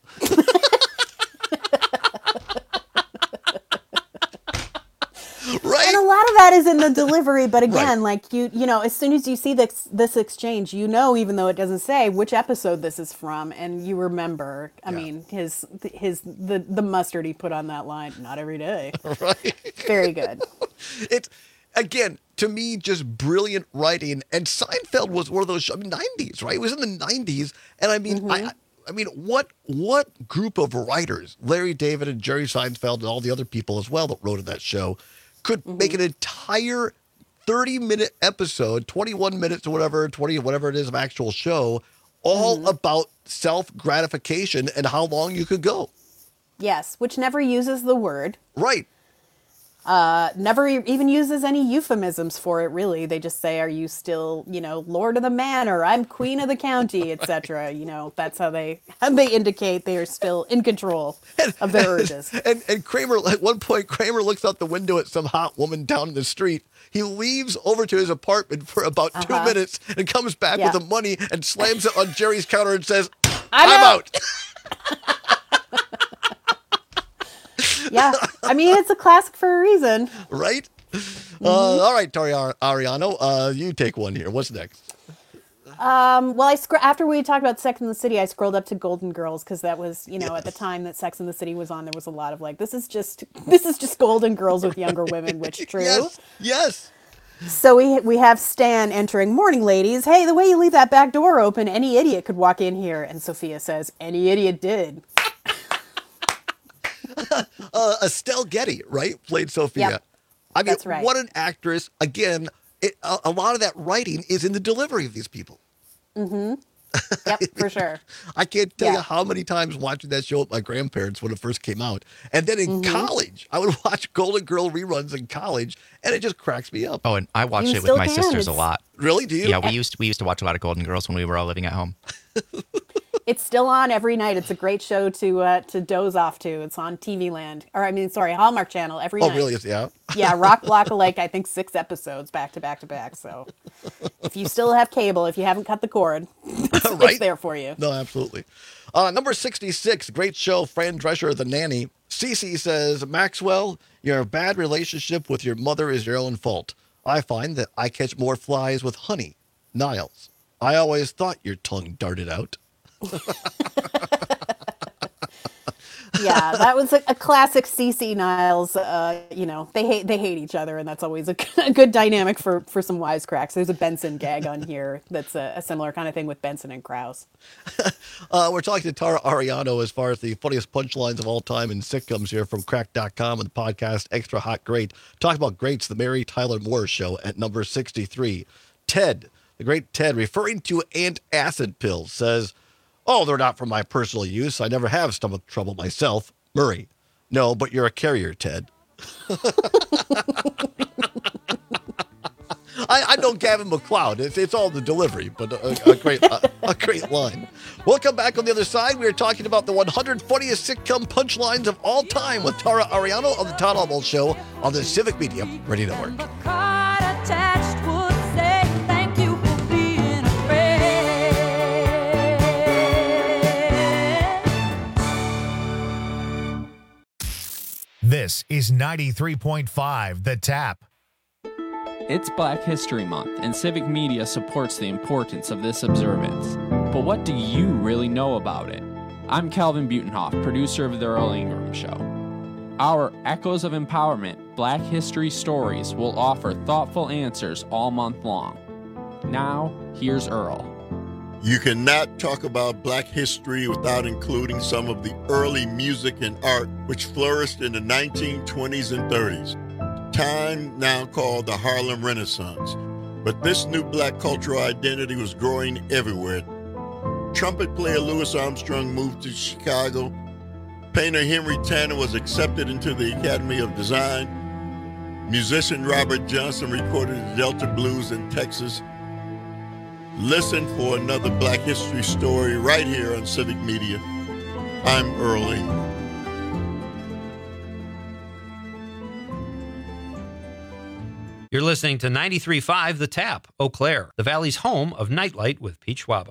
Right. And a lot of that is in the delivery, but again, like as soon as you see this exchange, even though it doesn't say which episode this is from, and you remember, I mean, the mustard he put on that line, not every day. Right. Very good. It's, again, to me, just brilliant writing. And Seinfeld was one of those 90s, right? It was in the 90s. And I mean, I mean, what group of writers, Larry David and Jerry Seinfeld and all the other people as well that wrote in that show, could make an entire 30-minute episode, 21 minutes or whatever, 20, whatever it is of actual show, all about self-gratification and how long you could go. Yes, which never uses the word. Right. Never even uses any euphemisms for it, really. They just say, are you still, Lord of the Manor, I'm Queen of the County, etc. That's how they indicate they are still in control of their urges. And Kramer, at one point, Kramer looks out the window at some hot woman down the street. He leaves over to his apartment for about 2 minutes and comes back with the money and slams it on Jerry's counter and says, I'm out. Yeah, I mean, it's a classic for a reason. Right? All right, Tara Ariano, you take one here. What's next? Well, after we talked about Sex and the City, I scrolled up to Golden Girls because that was, at the time that Sex and the City was on, there was a lot of like, this is just Golden Girls with younger women, which true. Yes. So we have Stan entering. Morning, ladies. Hey, the way you leave that back door open, any idiot could walk in here. And Sophia says, any idiot did. Estelle Getty, right, played Sophia. Yep. I mean, That's right. What an actress. Again, a lot of that writing is in the delivery of these people. Mm-hmm. Yep, for sure. I can't tell you how many times watching that show with my grandparents when it first came out. And then in college, I would watch Golden Girl reruns in college, and it just cracks me up. Oh, and I watched it with my sisters a lot. Really? Do you? Yeah, we used to watch a lot of Golden Girls when we were all living at home. It's still on every night. It's a great show to doze off to. It's on TV Land. Hallmark Channel every night. Oh, really? Yeah. Yeah, Rock Block of like, I think 6 episodes back to back to back. So if you still have cable, if you haven't cut the cord, it's there for you. No, absolutely. Number 66, great show, Fran Drescher, The Nanny. Cece says, Maxwell, your bad relationship with your mother is your own fault. I find that I catch more flies with honey. Niles, I always thought your tongue darted out. Yeah, that was a classic CC Niles. They hate each other, and that's always a good dynamic for some wisecracks. There's a Benson gag on here that's a similar kind of thing with Benson and Krause. We're talking to Tara Ariano as far as the funniest punchlines of all time in sitcoms here from Crack.com and the podcast Extra Hot Great. Talking about greats, the Mary Tyler Moore Show at number 63. Ted, the great Ted, referring to antacid pills, says, oh, they're not for my personal use. I never have stomach trouble myself. Murray, no, but you're a carrier, Ted. I know Gavin McLeod. It's all the delivery, but a great line. We'll come back on the other side. We are talking about the 100 funniest sitcom punchlines of all time with Tara Ariano on the Todd Almost Show on the Civic Media Radio Network. This is 93.5 The Tap. It's Black History Month, and Civic Media supports the importance of this observance. But what do you really know about it? I'm Calvin Butenhoff, producer of The Earl Ingram Show. Our Echoes of Empowerment Black History Stories will offer thoughtful answers all month long. Now, here's Earl. You cannot talk about Black history without including some of the early music and art which flourished in the 1920s and 30s. Time now called the Harlem Renaissance, but this new black cultural identity was growing everywhere. Trumpet player Louis Armstrong moved to Chicago. Painter Henry Tanner was accepted into the Academy of Design. Musician Robert Johnson recorded the Delta Blues in Texas. Listen for another Black history story right here on Civic Media. I'm Earl Ingram. You're listening to 93.5 The Tap, Eau Claire, the Valley's home of Nightlight with Pete Schwaba.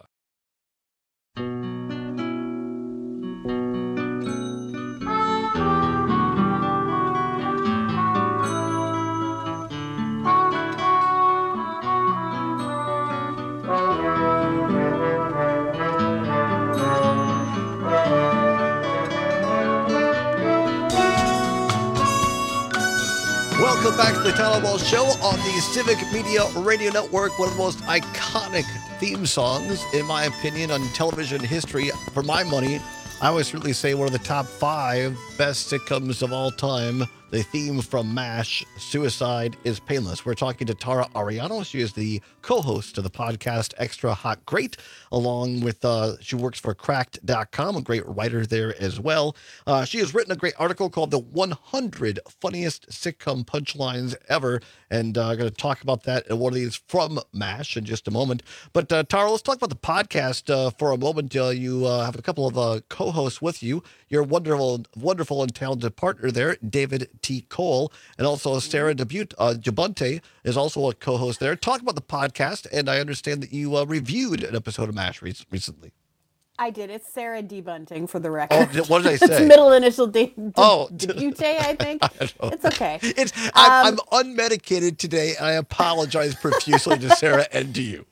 Welcome back to the Tyler Ball Show on the Civic Media Radio Network, one of the most iconic theme songs, in my opinion, on television history. For my money, I would certainly say one of the top 5 best sitcoms of all time. The theme from MASH, Suicide is Painless. We're talking to Tara Ariano. She is the co-host of the podcast Extra Hot Great, along with, she works for Cracked.com, a great writer there as well. She has written a great article called The 100 Funniest Sitcom Punchlines Ever, and I'm going to talk about that in one of these from MASH in just a moment. But Tara, let's talk about the podcast for a moment. You have a couple of co-hosts with you. Your wonderful and talented partner there, David T. Cole, and also Sarah Dubunte is also a co-host there. Talk about the podcast, and I understand that you reviewed an episode of MASH recently. I did. It's Sarah Debunting for the record. Oh, what did I say? It's middle initial Debute, I think. It's okay. I'm unmedicated today, and I apologize profusely to Sarah and to you.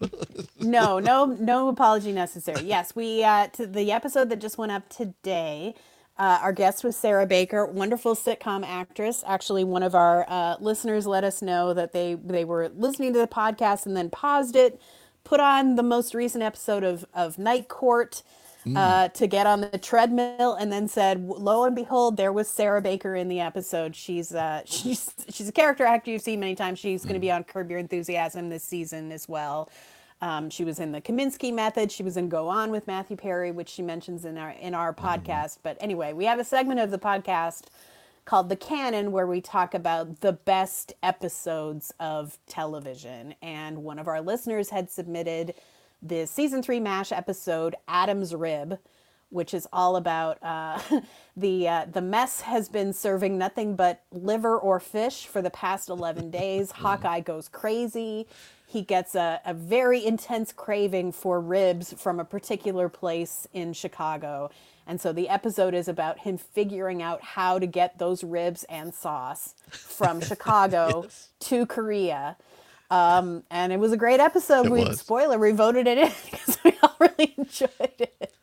No apology necessary. Yes, we to the episode that just went up today. Our guest was Sarah Baker, wonderful sitcom actress. Actually, one of our listeners let us know that they were listening to the podcast and then paused it, put on the most recent episode of Night Court to get on the treadmill, and then said, lo and behold, there was Sarah Baker in the episode. She's a character actor you've seen many times. She's going to be on Curb Your Enthusiasm this season as well. She was in the Kaminsky Method. She was in Go On with Matthew Perry, which she mentions in our podcast. But anyway, we have a segment of the podcast called The Canon, where we talk about the best episodes of television. And one of our listeners had submitted the season 3 MASH episode, Adam's Rib, which is all about the mess has been serving nothing but liver or fish for the past 11 days. Hawkeye goes crazy. He gets a very intense craving for ribs from a particular place in Chicago. And so the episode is about him figuring out how to get those ribs and sauce from Chicago to Korea. And it was a great episode. Spoiler, we voted it in because we all really enjoyed it.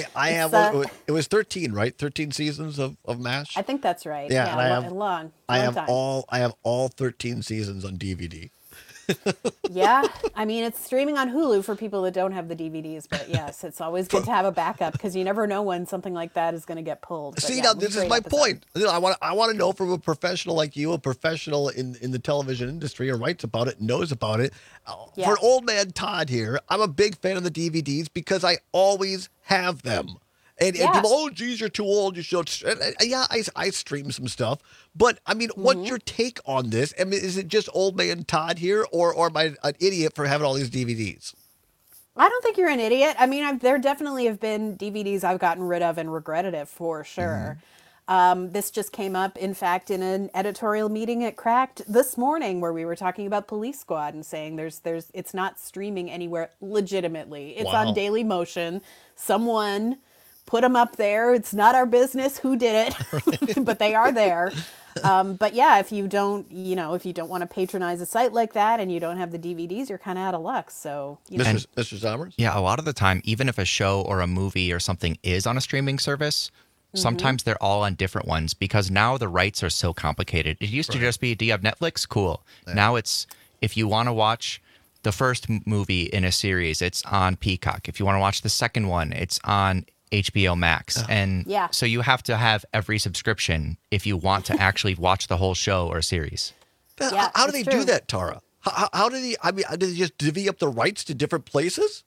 It was 13, right? 13 seasons of MASH? I think that's right. Yeah, and I have all 13 seasons on DVD. Yeah, I mean, it's streaming on Hulu for people that don't have the DVDs, but yes, it's always good to have a backup because you never know when something like that is going to get pulled. But now this is my point. I want to know from a professional like you, a professional in the television industry, who writes about it, knows about it. Yeah. For old man Todd here, I'm a big fan of the DVDs because I always have them. And people, oh, geez, you're too old. You should. Yeah, I stream some stuff. But, I mean, what's your take on this? I mean, is it just old man Todd here, or am I an idiot for having all these DVDs? I don't think you're an idiot. I mean, there definitely have been DVDs I've gotten rid of and regretted it for sure. This just came up, in fact, in an editorial meeting at Cracked this morning where we were talking about Police Squad and saying it's not streaming anywhere legitimately. It's on Daily Motion. Someone put them up there. It's not our business who did it, but they are there. But yeah, if you don't want to patronize a site like that and you don't have the DVDs, you're kind of out of luck. So, Mr. Zommers? Yeah, a lot of the time, even if a show or a movie or something is on a streaming service, sometimes they're all on different ones because now the rights are so complicated. It used to just be, do you have Netflix? Cool. Yeah. Now it's, if you want to watch the first movie in a series, it's on Peacock. If you want to watch the second one, it's on HBO Max. And so you have to have every subscription if you want to actually watch the whole show or series. How do they do that, Tara? How do they, do they just divvy up the rights to different places?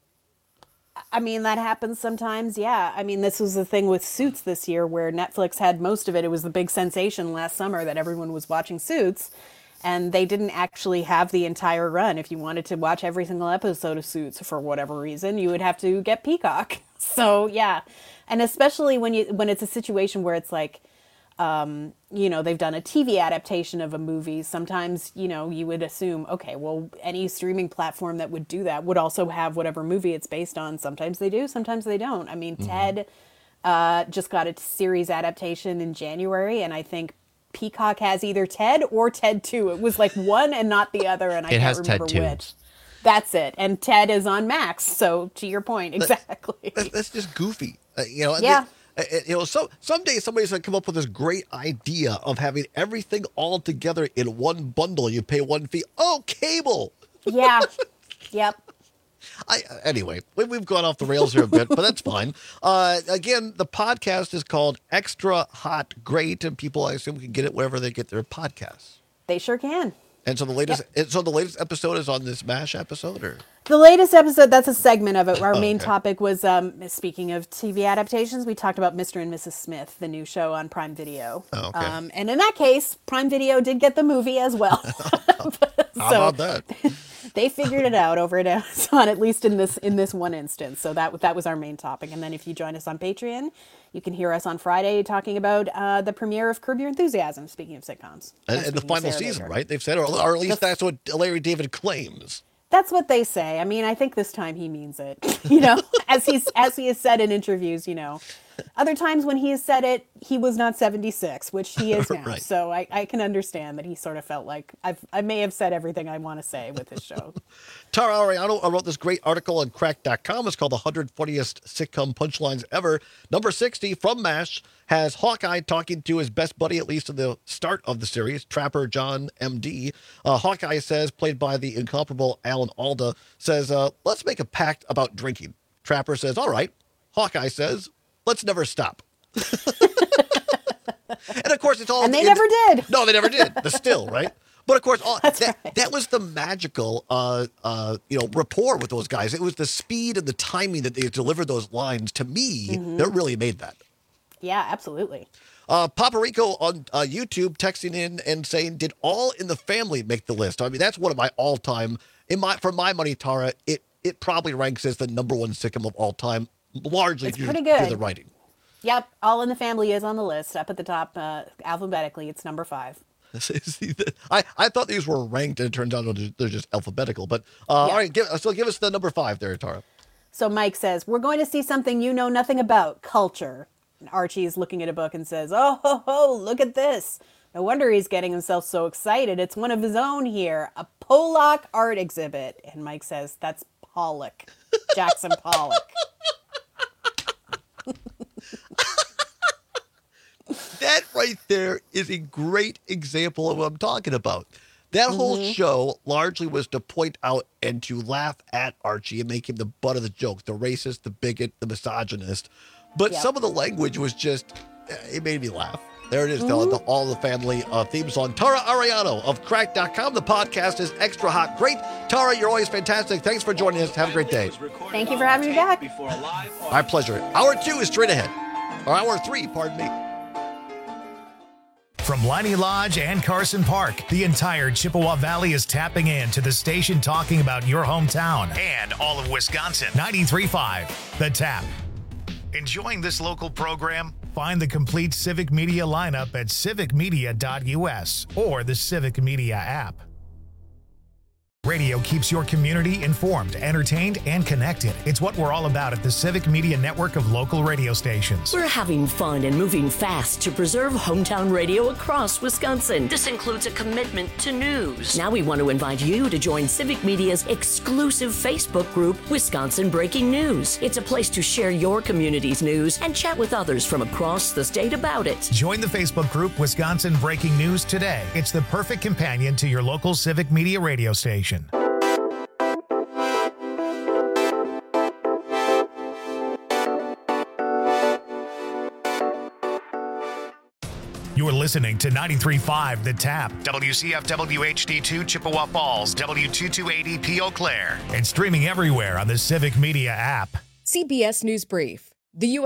I mean, that happens sometimes, yeah. I mean, this was the thing with Suits this year where Netflix had most of it. It was the big sensation last summer that everyone was watching Suits, and they didn't actually have the entire run. If you wanted to watch every single episode of Suits for whatever reason, you would have to get Peacock. So, yeah. And especially when it's a situation where it's like, they've done a TV adaptation of a movie. Sometimes, you would assume, okay, well, any streaming platform that would do that would also have whatever movie it's based on. Sometimes they do, sometimes they don't. I mean, Ted just got a series adaptation in January, and I think Peacock has either Ted or Ted 2. It was like one and not the other, and I can't remember which. That's it. And Ted is on Max. So to your point, exactly. That's just goofy. Yeah. So someday somebody's going to come up with this great idea of having everything all together in one bundle. You pay one fee. Oh, cable. Yeah. Yep. Anyway, we've gone off the rails here a bit, but that's fine. Again, the podcast is called Extra Hot Great, and people, I assume, can get it wherever they get their podcasts. They sure can. And so the latest episode is on this MASH episode, or the latest episode? That's a segment of it. Our main topic was speaking of TV adaptations. We talked about Mr. and Mrs. Smith, the new show on Prime Video. Oh, okay. And in that case, Prime Video did get the movie as well. How about that? They figured it out over at Amazon, at least in this one instance. So that was our main topic. And then if you join us on Patreon, you can hear us on Friday talking about the premiere of Curb Your Enthusiasm, speaking of sitcoms. And the final season, right? They've said, or at least that's what Larry David claims. That's what they say. I mean, I think this time he means it, as he has said in interviews, Other times when he has said it, he was not 76, which he is now. Right. So I can understand that he sort of felt like I may have said everything I want to say with this show. Tara Ariano wrote this great article on Cracked.com. It's called The 100 Funniest Sitcom Punchlines Ever. Number 60 from MASH has Hawkeye talking to his best buddy, at least in the start of the series, Trapper John M.D. Hawkeye says, played by the incomparable Alan Alda, says, let's make a pact about drinking. Trapper says, all right. Hawkeye says, let's never stop. And of course, it's all. And they never did. No, they never did. The still, right? But of course, that was the magical, rapport with those guys. It was the speed and the timing that they delivered those lines. To me, that really made that. Yeah, absolutely. Papa Rico on YouTube texting in and saying, "Did All in the Family make the list?" I mean, that's one of my all-time. For my money, Tara, it probably ranks as the number one sitcom of all time. Largely due to the writing. Yep, All in the Family is on the list, up at the top alphabetically. It's number 5. I thought these were ranked, and it turns out they're just alphabetical. But all right, give us the number 5 there, Tara. So Mike says, we're going to see something you know nothing about, culture. And Archie is looking at a book and says, oh, ho, ho, look at this. No wonder he's getting himself so excited. It's one of his own here, a Pollock art exhibit. And Mike says, that's Pollock, Jackson Pollock. That right there is a great example of what I'm talking about. That whole show largely was to point out and to laugh at Archie and make him the butt of the joke, the racist, the bigot, the misogynist. But some of the language was just, it made me laugh. There it is, the All the Family theme song. Tara Ariano of Cracked.com. The podcast is Extra Hot Great. Tara, you're always fantastic. Thanks for joining us. Have a great day. Thank you for having me back. My pleasure. Hour 2 is straight ahead. Or hour 3, pardon me. From Liney Lodge and Carson Park, the entire Chippewa Valley is tapping in to the station talking about your hometown and all of Wisconsin. 93.5, The Tap. Enjoying this local program? Find the complete Civic Media lineup at civicmedia.us or the Civic Media app. Radio keeps your community informed, entertained, and connected. It's what we're all about at the Civic Media Network of local radio stations. We're having fun and moving fast to preserve hometown radio across Wisconsin. This includes a commitment to news. Now we want to invite you to join Civic Media's exclusive Facebook group, Wisconsin Breaking News. It's a place to share your community's news and chat with others from across the state about it. Join the Facebook group Wisconsin Breaking News today. It's the perfect companion to your local Civic Media radio station. You're listening to 93.5 The Tap, WCFW HD2 Chippewa Falls, W2280P Eau Claire, and streaming everywhere on the Civic Media app. CBS News Brief. The U.S.